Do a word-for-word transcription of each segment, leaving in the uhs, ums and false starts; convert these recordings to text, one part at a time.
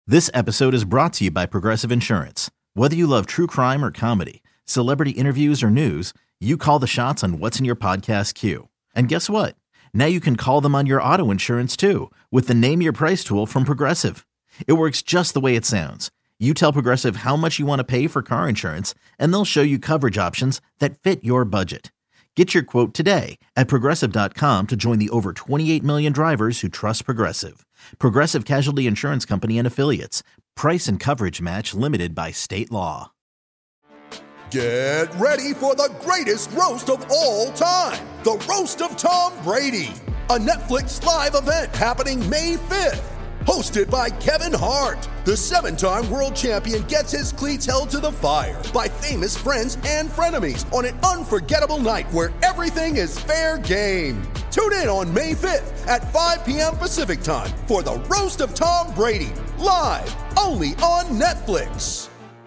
This episode is brought to you by Progressive Insurance. Whether you love true crime or comedy, celebrity interviews or news, you call the shots on what's in your podcast queue. And guess what? Now you can call them on your auto insurance too with the Name Your Price tool from Progressive. It works just the way it sounds. You tell Progressive how much you want to pay for car insurance, and they'll show you coverage options that fit your budget. Get your quote today at Progressive dot com to join the over twenty-eight million drivers who trust Progressive. Progressive Casualty Insurance Company and Affiliates. Price and coverage match limited by state law. Get ready for the greatest roast of all time. The Roast of Tom Brady. A Netflix live event happening May fifth. Hosted by Kevin Hart. The seven-time world champion gets his cleats held to the fire by famous friends and frenemies on an unforgettable night where everything is fair game. Tune in on May fifth at five p.m. Pacific time for the Roast of Tom Brady. Live only on Netflix.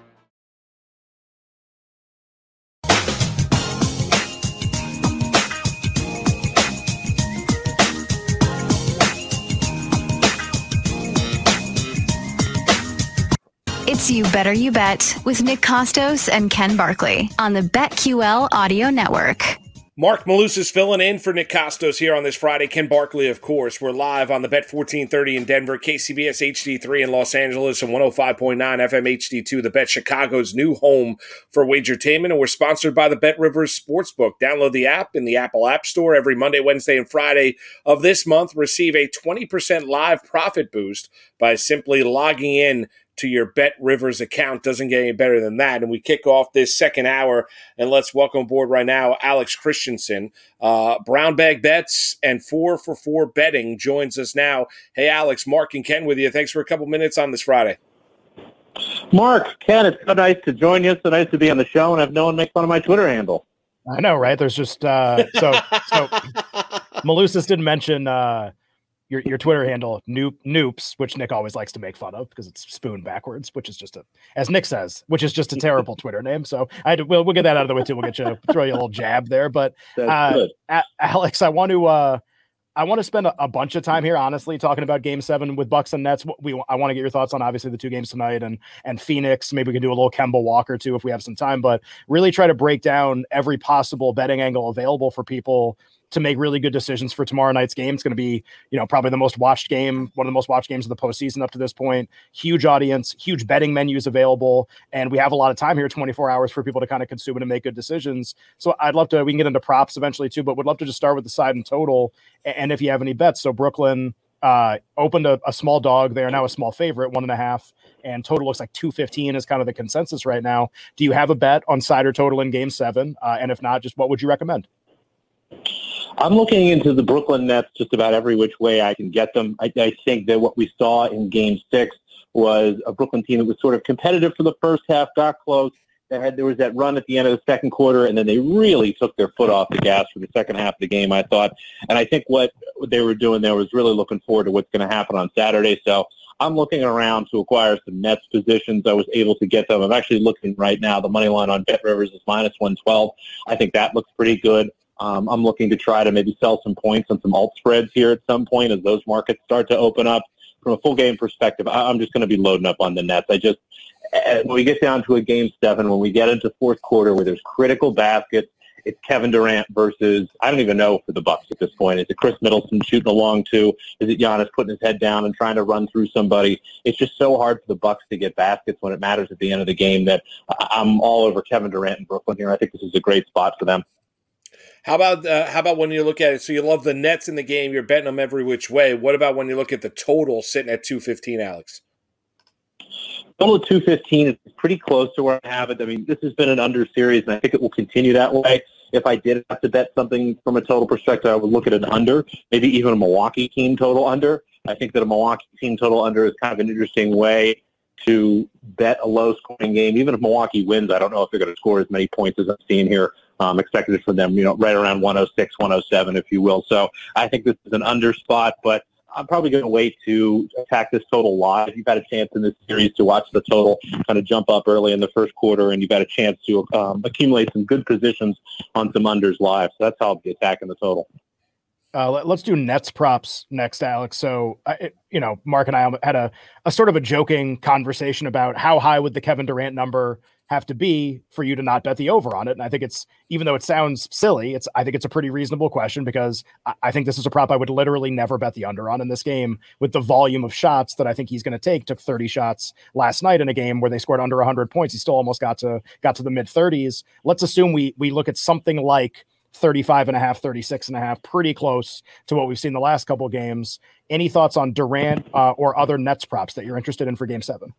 It's You Better You Bet with Nick Costos and Ken Barkley on the BetQL Audio Network. Mark Malusis is filling in for Nick Costos here on this Friday. Ken Barkley, of course. We're live on the Bet fourteen thirty in Denver, K C B S H D three in Los Angeles, and one oh five point nine F M H D two, the Bet Chicago's new home for wagertainment. And we're sponsored by the Bet Rivers Sportsbook. Download the app in the Apple App Store every Monday, Wednesday, and Friday of this month. Receive a twenty percent live profit boost by simply logging in to your Bet Rivers account. Doesn't get any better than that. And we kick off this second hour, and let's welcome aboard right now Alex Christensen. Uh, Brown Bag Bets and four for four Betting joins us now. Hey, Alex, Mark and Ken with you. Thanks for a couple minutes on this Friday. Mark, Ken, it's so nice to join you. It's so nice to be on the show and have no one make fun of my Twitter handle. I know, right? There's just uh, so so. Malusis didn't mention uh, your your Twitter handle, Noop Noops, which Nick always likes to make fun of because it's spoon backwards, which is just a, as Nick says, which is just a terrible Twitter name. So I had to, we'll we'll get that out of the way too. We'll get you throw you a little jab there, but uh, a- Alex, I want to. Uh, I want to spend a, a bunch of time here, honestly, talking about Game Seven with Bucks and Nets. We I want to get your thoughts on obviously the two games tonight and and Phoenix. Maybe we can do a little Kemba Walker too if we have some time. But really try to break down every possible betting angle available for people to make really good decisions for tomorrow night's game. It's going to be, you know, probably the most watched game, one of the most watched games of the postseason up to this point. Huge audience, huge betting menus available, and we have a lot of time here, twenty-four hours for people to kind of consume it and make good decisions. So I'd love to, we can get into props eventually too, but would love to just start with the side and total, and if you have any bets. So Brooklyn uh, opened a, a small dog. They are now a small favorite, one and a half, and total looks like two fifteen is kind of the consensus right now. Do you have a bet on side or total in Game Seven? Uh, and if not, just what would you recommend? I'm looking into the Brooklyn Nets just about every which way I can get them. I, I think that what we saw in Game Six was a Brooklyn team that was sort of competitive for the first half, got close. They had, there was that run at the end of the second quarter, and then they really took their foot off the gas for the second half of the game, I thought. And I think what they were doing there was really looking forward to what's going to happen on Saturday. So I'm looking around to acquire some Nets positions. I was able to get them. I'm actually looking right now. The money line on Bet Rivers is minus one twelve. I think that looks pretty good. Um, I'm looking to try to maybe sell some points on some alt spreads here at some point as those markets start to open up. From a full game perspective, I, I'm just going to be loading up on the Nets. I just, when we get down to a Game seven, when we get into fourth quarter where there's critical baskets, it's Kevin Durant versus, I don't even know for the Bucks at this point. Is it Chris Middleton shooting along too? Is it Giannis putting his head down and trying to run through somebody? It's just so hard for the Bucks to get baskets when it matters at the end of the game that I'm all over Kevin Durant in Brooklyn here. I think this is a great spot for them. How about uh, how about when you look at it? So you love the Nets in the game. You're betting them every which way. What about when you look at the total sitting at two fifteen, Alex? Total of two fifteen is pretty close to where I have it. I mean, this has been an under series, and I think it will continue that way. If I did have to bet something from a total perspective, I would look at an under, maybe even a Milwaukee team total under. I think that a Milwaukee team total under is kind of an interesting way to bet a low-scoring game. Even if Milwaukee wins, I don't know if they're going to score as many points as I'm seeing here. Um, expected for them, you know, right around one oh six, one oh seven, if you will. So I think this is an under spot, but I'm probably going to wait to attack this total live. You've had a chance in this series to watch the total kind of jump up early in the first quarter, and you've had a chance to um, accumulate some good positions on some unders live. So that's how I'll be attacking the total. Uh, let, let's do Nets props next, Alex. So, uh, it, you know, Mark and I had a, a sort of a joking conversation about how high would the Kevin Durant number have to be for you to not bet the over on it. And I think it's, even though it sounds silly, it's, I think it's a pretty reasonable question, because I, I think this is a prop I would literally never bet the under on in this game, with the volume of shots that I think he's going to take. Took thirty shots last night in a game where they scored under one hundred points. He still almost got to, got to the mid thirties. Let's assume we, we look at something like thirty-five and a half, thirty-six and a half, pretty close to what we've seen the last couple of games. Any thoughts on Durant uh, or other Nets props that you're interested in for game seven?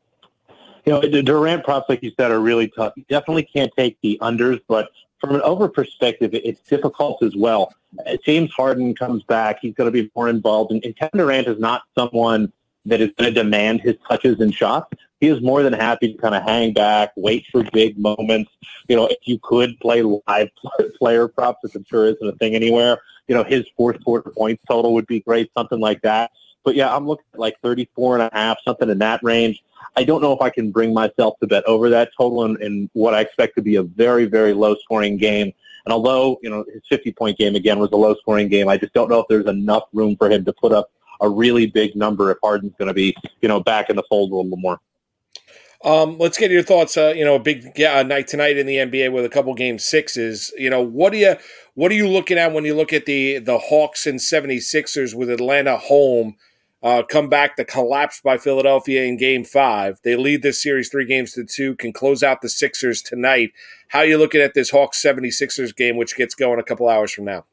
You know, the Durant props, like you said, are really tough. You definitely can't take the unders, but from an over perspective, it's difficult as well. James Harden comes back. He's going to be more involved. And, and Kevin Durant is not someone that is going to demand his touches and shots. He is more than happy to kind of hang back, wait for big moments. You know, if you could play live player props, which I'm sure isn't a thing anywhere, you know, his fourth quarter points total would be great, something like that. But, yeah, I'm looking at like thirty-four and a half, something in that range. I don't know if I can bring myself to bet over that total in, in what I expect to be a very, very low-scoring game. And although, you know, his fifty-point game, again, was a low-scoring game, I just don't know if there's enough room for him to put up a really big number if Harden's going to be, you know, back in the fold a little more. Um, let's get your thoughts. Uh, you know, a big uh, night tonight in the N B A with a couple game sixes. You know, what do you what are you looking at when you look at the the Hawks and seventy-sixers with Atlanta home? Uh, come back to collapse by Philadelphia in game five. They lead this series three games to two, can close out the Sixers tonight. How are you looking at this Hawks seventy-sixers game, which gets going a couple hours from now?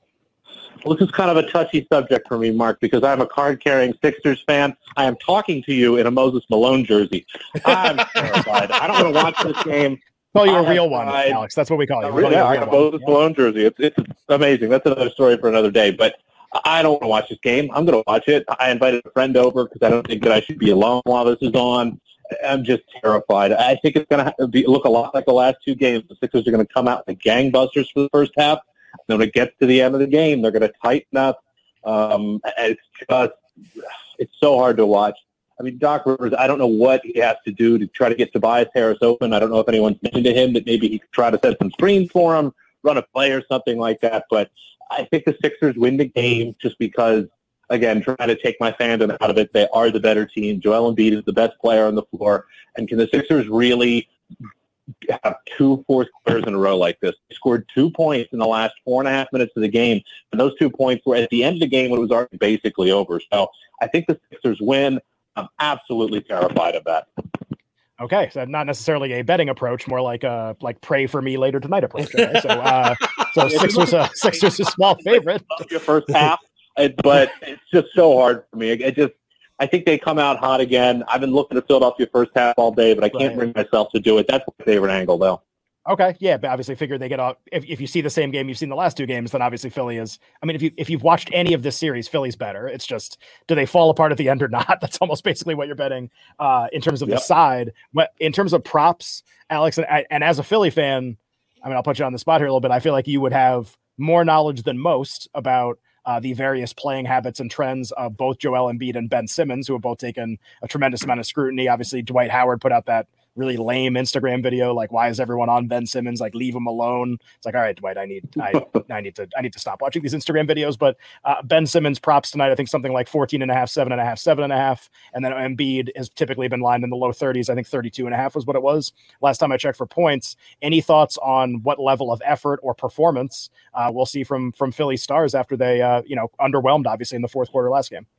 Well, this is kind of a touchy subject for me, Mark, because I'm a card-carrying Sixers fan. I am talking to you in a Moses Malone jersey. I'm terrified. I don't want to watch this game. Call you a real one, Alex. That's what we call you. Really, I got a Moses Malone jersey. It's, it's amazing. That's another story for another day. But I don't want to watch this game. I'm going to watch it. I invited a friend over because I don't think that I should be alone while this is on. I'm just terrified. I think it's going to be, look a lot like the last two games. The Sixers are going to come out like gangbusters for the first half. And when it gets to the end of the game, they're going to tighten up. Um, it's just, it's so hard to watch. I mean, Doc Rivers, I don't know what he has to do to try to get Tobias Harris open. I don't know if anyone's mentioned to him that maybe he could try to set some screens for him, run a play or something like that. But I think the Sixers win the game just because, again, trying to take my fandom out of it, they are the better team. Joel Embiid is the best player on the floor. And can the Sixers really have two fourth quarters in a row like this? They scored two points in the last four and a half minutes of the game. And those two points were at the end of the game when it was already basically over. So I think the Sixers win. I'm absolutely terrified of that. Okay, so not necessarily a betting approach, more like a like pray for me later tonight approach. Okay? So, uh, so Sixers, a Sixers a small favorite. Your first half, but it's just so hard for me. It just, I think they come out hot again. I've been looking at Philadelphia first half all day, but I can't right. bring myself to do it. That's my favorite angle, though. Okay, yeah, but obviously figure they get off. If, if you see the same game you've seen the last two games, then obviously Philly is. I mean, if you if you've watched any of this series, Philly's better. It's just, do they fall apart at the end or not? That's almost basically what you're betting uh, in terms of yep. the side. But in terms of props, Alex, and, and as a Philly fan, I mean, I'll put you on the spot here a little bit. I feel like you would have more knowledge than most about uh, the various playing habits and trends of both Joel Embiid and Ben Simmons, who have both taken a tremendous amount of scrutiny. Obviously, Dwight Howard put out that really lame Instagram video, like, why is everyone on Ben Simmons? Like, leave him alone. It's like, all right, Dwight, I need, I, I need to, I need to stop watching these Instagram videos. But uh, Ben Simmons props tonight, I think something like fourteen and a half, seven and a half, seven and a half. And then Embiid has typically been lined in the low thirties. I think thirty-two and a half was what it was last time I checked for points. Any thoughts on what level of effort or performance uh, we'll see from, from Philly stars after they, uh, you know, underwhelmed obviously in the fourth quarter last game?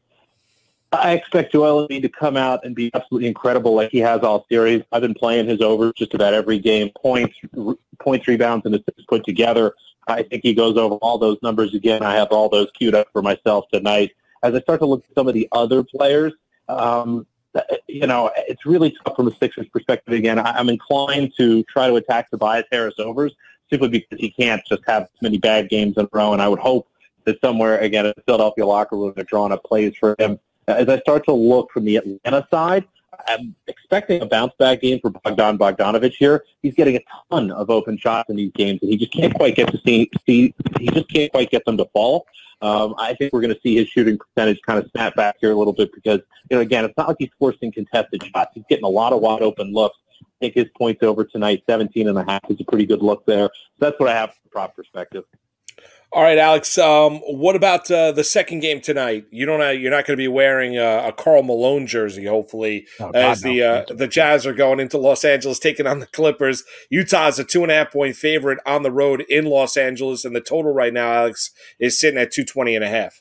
I expect Joel Embiid to come out and be absolutely incredible like he has all series. I've been playing his over just about every game. Points, points, rebounds, and assists put together. I think he goes over all those numbers again. I have all those queued up for myself tonight. As I start to look at some of the other players, um, you know, it's really tough from a Sixers perspective again. I'm inclined to try to attack Tobias Harris overs simply because he can't just have so many bad games in a row. And I would hope that somewhere, again, in the Philadelphia locker room, they're drawing up plays for him. As I start to look from the Atlanta side, I'm expecting a bounce-back game for Bogdan Bogdanović here. He's getting a ton of open shots in these games, and he just can't quite get to see. see he just can't quite get them to fall. Um, I think we're going to see his shooting percentage kind of snap back here a little bit because, you know, again, it's not like he's forcing contested shots. He's getting a lot of wide-open looks. I think his points over tonight, seventeen and a half, is a pretty good look there. So that's what I have from a prop perspective. All right, Alex. Um, what about uh, the second game tonight? You don't. Uh, you're not going to be wearing a, a Karl Malone jersey, hopefully, Oh, God, as no. the uh, the Jazz are going into Los Angeles, taking on the Clippers. Utah's a two and a half point favorite on the road in Los Angeles, and the total right now, Alex, is sitting at two twenty and a half.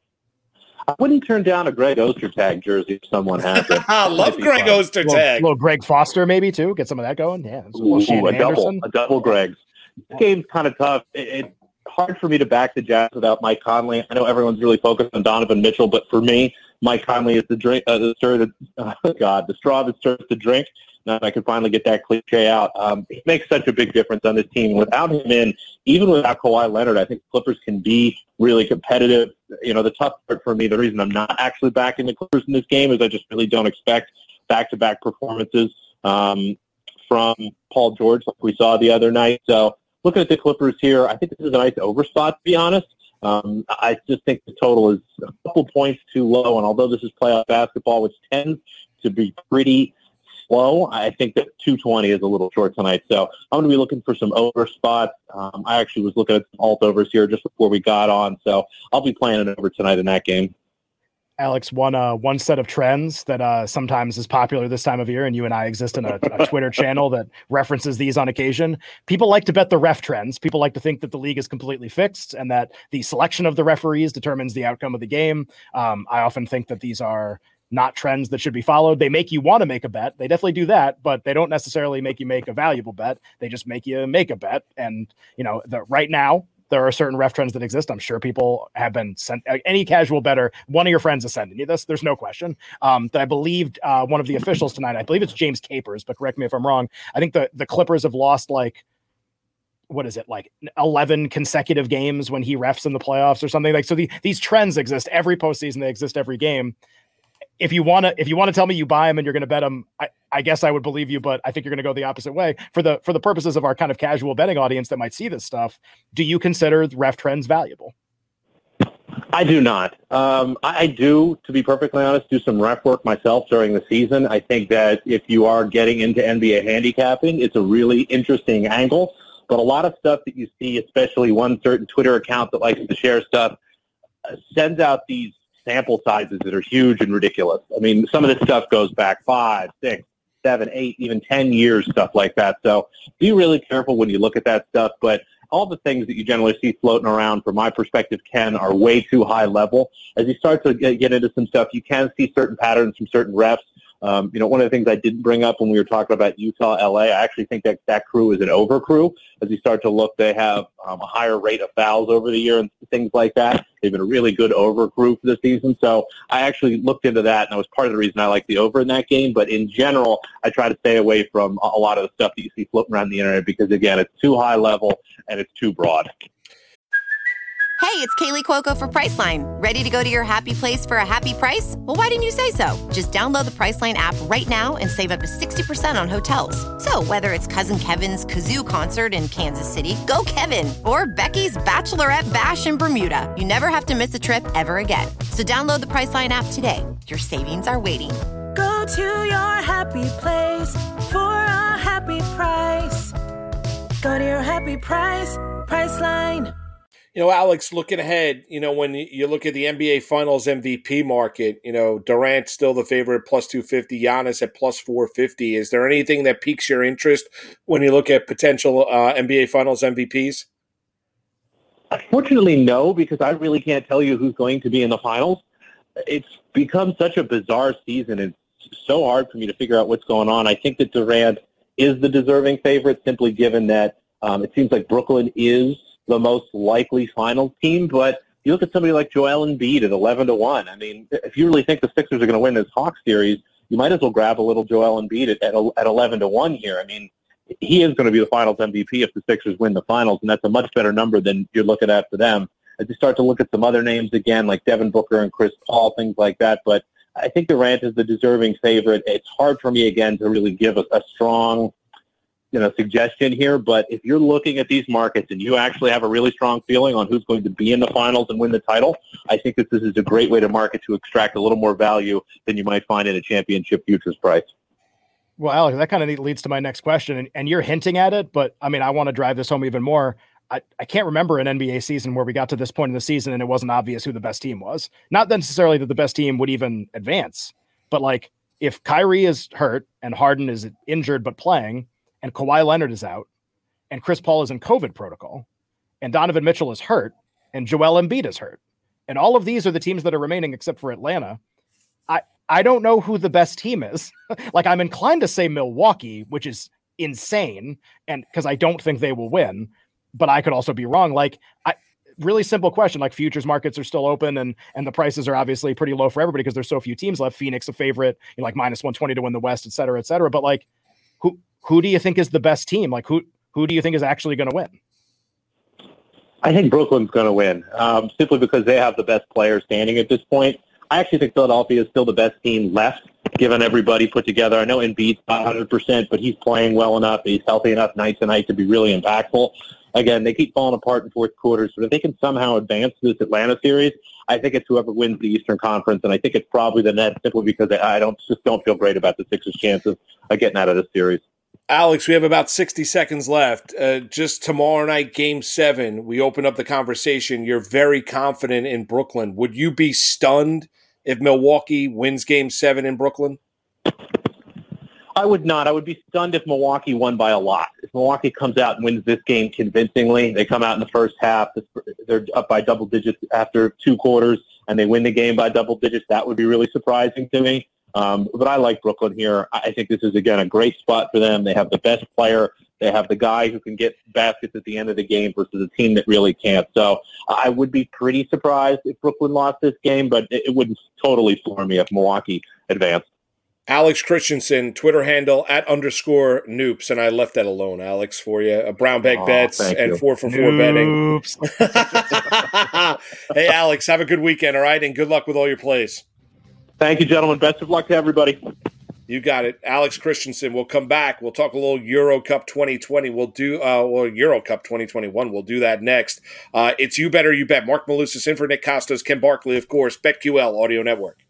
I wouldn't turn down a Greg Ostertag jersey if someone has it. I love Greg fun. Ostertag. Little, little Greg Foster, maybe too. Get some of that going. Yeah, a little Ooh, Shannon a double, Anderson. a double Greg's. This game's kind of tough. It, it's hard for me to back the Jazz without Mike Conley. I know everyone's really focused on Donovan Mitchell, but for me, Mike Conley is the drink, uh, the stir that, oh God, the straw that stirs the drink. Now I can finally get that cliche out. Um, he makes such a big difference on this team. Without him in, even without Kawhi Leonard, I think Clippers can be really competitive. You know, the tough part for me, the reason I'm not actually backing the Clippers in this game is I just really don't expect back-to-back performances um, from Paul George like we saw the other night. So looking at the Clippers here, I think this is a nice overspot, to be honest. Um, I just think the total is a couple points too low, and although this is playoff basketball, which tends to be pretty slow, I think that two twenty is a little short tonight. So I'm going to be looking for some over spots. Um, I actually was looking at some alt overs here just before we got on, so I'll be playing it over tonight in that game. Alex, one uh, one set of trends that uh, sometimes is popular this time of year, and you and I exist in a, a Twitter channel that references these on occasion. People like to bet the ref trends. People like to think that the league is completely fixed and that the selection of the referees determines the outcome of the game. Um, I often think that these are not trends that should be followed. They make you want to make a bet. They definitely do that, but they don't necessarily make you make a valuable bet. They just make you make a bet. And, you know, the, right now, there are certain ref trends that exist. I'm sure people have been sent, any casual bettor, one of your friends is sending you this. There's no question. Um, I believe uh, one of the officials tonight, I believe it's James Capers, but correct me if I'm wrong. I think the, the Clippers have lost like, what is it, like eleven consecutive games when he refs in the playoffs or something. Like, so the, these trends exist every postseason. They exist every game. If you want to, if you want to tell me you buy them and you're going to bet them, I, I guess I would believe you, but I think you're going to go the opposite way for the, for the purposes of our kind of casual betting audience that might see this stuff. Do you consider ref trends valuable? I do not. Um, I, I do, to be perfectly honest, do some ref work myself during the season. I think that if you are getting into N B A handicapping, it's a really interesting angle, but a lot of stuff that you see, especially one certain Twitter account that likes to share stuff, uh, sends out these sample sizes that are huge and ridiculous. I mean, some of this stuff goes back five, six, seven, eight, even ten years, stuff like that. So be really careful when you look at that stuff. But all the things that you generally see floating around, from my perspective, Ken, are way too high level. As you start to get, get into some stuff, you can see certain patterns from certain refs. Um, you know, one of the things I didn't bring up when we were talking about Utah, L A, I actually think that that crew is an over crew. As you start to look, they have um, a higher rate of fouls over the year and things like that. They've been a really good over crew for the season. So I actually looked into that, and that was part of the reason I like the over in that game. But in general, I try to stay away from a lot of the stuff that you see floating around the internet because, again, it's too high level and it's too broad. Hey, it's Kaylee Cuoco for Priceline. Ready to go to your happy place for a happy price? Well, why didn't you say so? Just download the Priceline app right now and save up to sixty percent on hotels. So whether it's Cousin Kevin's Kazoo Concert in Kansas City, go Kevin, or Becky's Bachelorette Bash in Bermuda, you never have to miss a trip ever again. So download the Priceline app today. Your savings are waiting. Go to your happy place for a happy price. Go to your happy price, Priceline. You know, Alex, looking ahead, you know, when you look at the N B A Finals M V P market, you know, Durant still the favorite, plus two fifty, Giannis at plus four fifty. Is there anything that piques your interest when you look at potential uh, N B A Finals M V Ps? Unfortunately, no, because I really can't tell you who's going to be in the finals. It's become such a bizarre season. It's so hard for me to figure out what's going on. I think that Durant is the deserving favorite, simply given that um, it seems like Brooklyn is the most likely finals team, but you look at somebody like Joel Embiid at eleven to one. I mean, if you really think the Sixers are going to win this Hawks series, you might as well grab a little Joel Embiid at, at, at eleven to one here. I mean, he is going to be the finals M V P if the Sixers win the finals, and that's a much better number than you're looking at for them. As you start to look at some other names again, like Devin Booker and Chris Paul, things like that, but I think Durant is the deserving favorite. It's hard for me, again, to really give a, a strong you know, suggestion here, but if you're looking at these markets and you actually have a really strong feeling on who's going to be in the finals and win the title, I think that this is a great way to market to extract a little more value than you might find in a championship futures price. Well, Alex, that kind of leads to my next question, and, and you're hinting at it, but I mean, I want to drive this home even more. I, I can't remember an N B A season where we got to this point in the season and it wasn't obvious who the best team was. Not necessarily that the best team would even advance, but like if Kyrie is hurt and Harden is injured but playing and Kawhi Leonard is out and Chris Paul is in COVID protocol and Donovan Mitchell is hurt and Joel Embiid is hurt, and all of these are the teams that are remaining except for Atlanta, I, I don't know who the best team is. Like I'm inclined to say Milwaukee, which is insane, and because I don't think they will win, but I could also be wrong. Like, I really simple question, like futures markets are still open and and the prices are obviously pretty low for everybody because there's so few teams left. Phoenix a favorite, you know, like minus one twenty to win the West, et cetera, et cetera. But like, who who do you think is the best team? Like, who who do you think is actually going to win? I think Brooklyn's going to win, um, simply because they have the best players standing at this point. I actually think Philadelphia is still the best team left, given everybody put together. I know Embiid's not one hundred percent, but he's playing well enough. He's healthy enough night to night to be really impactful. Again, they keep falling apart in fourth quarters, but if they can somehow advance this Atlanta series, I think it's whoever wins the Eastern Conference, and I think it's probably the Nets simply because I don't just don't feel great about the Sixers' chances of getting out of this series. Alex, we have about sixty seconds left. Uh, just tomorrow night, game seven, we open up the conversation. You're very confident in Brooklyn. Would you be stunned if Milwaukee wins game seven in Brooklyn? I would not. I would be stunned if Milwaukee won by a lot. If Milwaukee comes out and wins this game convincingly, they come out in the first half, they're up by double digits after two quarters, and they win the game by double digits, that would be really surprising to me. Um, but I like Brooklyn here. I think this is, again, a great spot for them. They have the best player. They have the guy who can get baskets at the end of the game versus a team that really can't. So I would be pretty surprised if Brooklyn lost this game, but it wouldn't totally floor me if Milwaukee advanced. Alex Christensen, Twitter handle at underscore noops, and I left that alone, Alex, for you. A brown bag oh, bets and you. four for four noops. betting. Hey, Alex, have a good weekend, all right? And good luck with all your plays. Thank you, gentlemen. Best of luck to everybody. You got it. Alex Christensen. We'll come back. We'll talk a little Euro Cup twenty twenty. We'll do uh, well, Euro Cup twenty twenty-one. We'll do that next. Uh, it's You Better You Bet. Mark Malusis in for Nick Costos, Ken Barkley, of course, BetQL Audio Network.